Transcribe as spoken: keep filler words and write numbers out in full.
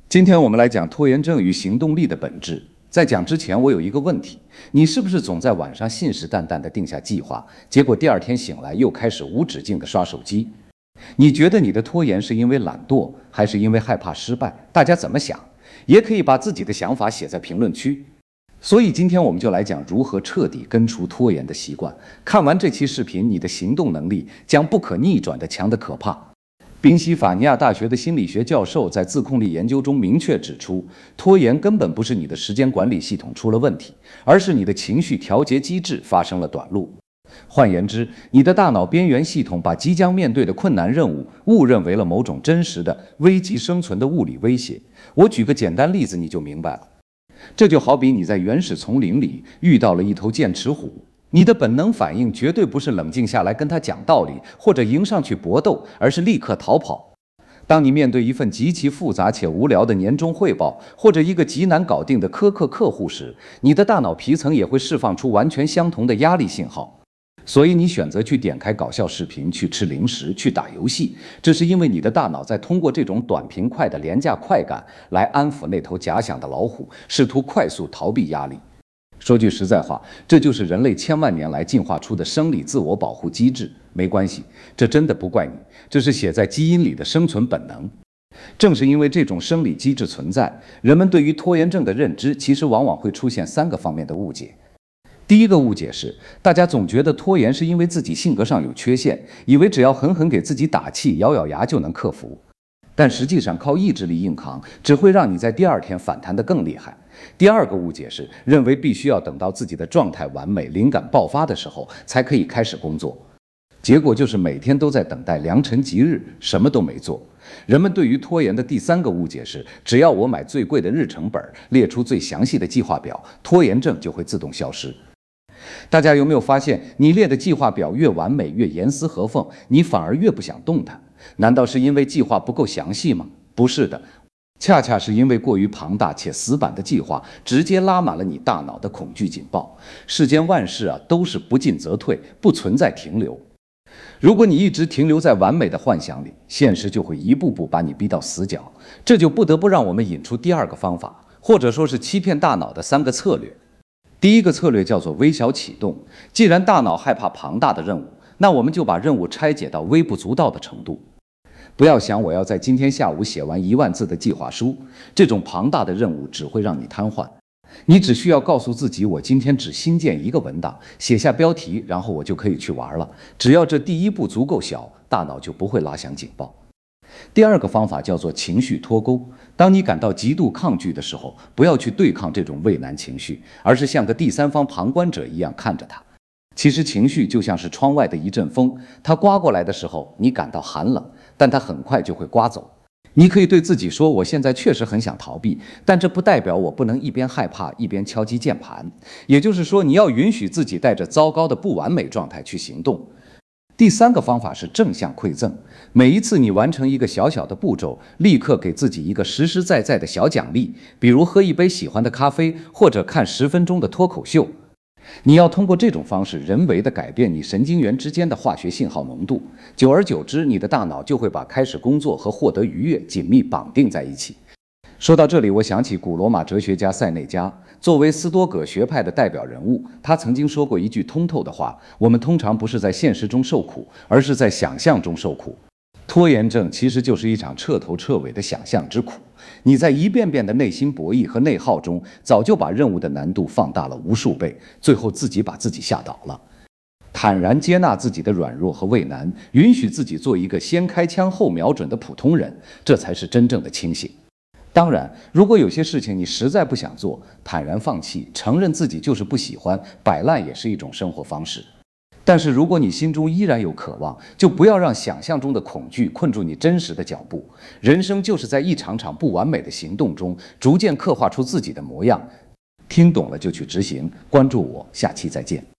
今天我们来讲拖延症与行动力的本质。在讲之前，我有一个问题：你是不是总在晚上信誓旦旦地定下计划，结果第二天醒来又开始无止境地刷手机？你觉得你的拖延是因为懒惰，还是因为害怕失败？大家怎么想？也可以把自己的想法写在评论区。所以今天我们就来讲如何彻底根除拖延的习惯。看完这期视频，你的行动能力将不可逆转地强得可怕。宾夕法尼亚大学的心理学教授在自控力研究中明确指出，拖延根本不是你的时间管理系统出了问题，而是你的情绪调节机制发生了短路。换言之，你的大脑边缘系统把即将面对的困难任务误认为了某种真实的危及生存的物理威胁。我举个简单例子你就明白了。这就好比你在原始丛林里遇到了一头剑齿虎，你的本能反应绝对不是冷静下来跟他讲道理，或者迎上去搏斗，而是立刻逃跑。当你面对一份极其复杂且无聊的年终汇报，或者一个极难搞定的苛刻客户时，你的大脑皮层也会释放出完全相同的压力信号。所以你选择去点开搞笑视频，去吃零食，去打游戏，这是因为你的大脑在通过这种短平快的廉价快感来安抚那头假想的老虎，试图快速逃避压力。说句实在话，这就是人类千万年来进化出的生理自我保护机制。没关系，这真的不怪你，这是写在基因里的生存本能。正是因为这种生理机制存在，人们对于拖延症的认知其实往往会出现三个方面的误解。第一个误解是，大家总觉得拖延是因为自己性格上有缺陷，以为只要狠狠给自己打气，咬咬牙就能克服。但实际上，靠意志力硬扛只会让你在第二天反弹得更厉害。第二个误解是，认为必须要等到自己的状态完美、灵感爆发的时候才可以开始工作。结果就是每天都在等待良辰吉日，什么都没做。人们对于拖延的第三个误解是，只要我买最贵的日程本，列出最详细的计划表，拖延症就会自动消失。大家有没有发现，你列的计划表越完美，越严丝合缝，你反而越不想动它？难道是因为计划不够详细吗？不是的，恰恰是因为过于庞大且死板的计划，直接拉满了你大脑的恐惧警报。世间万事啊，都是不进则退，不存在停留。如果你一直停留在完美的幻想里，现实就会一步步把你逼到死角。这就不得不让我们引出第二个方法，或者说是欺骗大脑的三个策略。第一个策略叫做微小启动。既然大脑害怕庞大的任务，那我们就把任务拆解到微不足道的程度。不要想我要在今天下午写完一万字的计划书，这种庞大的任务只会让你瘫痪。你只需要告诉自己，我今天只新建一个文档，写下标题，然后我就可以去玩了。只要这第一步足够小，大脑就不会拉响警报。第二个方法叫做情绪脱钩。当你感到极度抗拒的时候，不要去对抗这种畏难情绪，而是像个第三方旁观者一样看着它。其实情绪就像是窗外的一阵风，它刮过来的时候，你感到寒冷，但它很快就会刮走。你可以对自己说，我现在确实很想逃避，但这不代表我不能一边害怕一边敲击键盘。也就是说，你要允许自己带着糟糕的不完美状态去行动。第三个方法是正向馈赠。每一次你完成一个小小的步骤，立刻给自己一个实实在在的小奖励，比如喝一杯喜欢的咖啡，或者看十分钟的脱口秀。你要通过这种方式人为地改变你神经元之间的化学信号浓度，久而久之，你的大脑就会把开始工作和获得愉悦紧密绑定在一起。说到这里，我想起古罗马哲学家塞内加。作为斯多葛学派的代表人物，他曾经说过一句通透的话：我们通常不是在现实中受苦，而是在想象中受苦。拖延症其实就是一场彻头彻尾的想象之苦。你在一遍遍的内心博弈和内耗中，早就把任务的难度放大了无数倍，最后自己把自己吓倒了。坦然接纳自己的软弱和畏难，允许自己做一个先开枪后瞄准的普通人，这才是真正的清醒。当然，如果有些事情你实在不想做，坦然放弃，承认自己就是不喜欢，摆烂也是一种生活方式。但是如果你心中依然有渴望，就不要让想象中的恐惧困住你真实的脚步。人生就是在一场场不完美的行动中，逐渐刻画出自己的模样。听懂了就去执行，关注我，下期再见。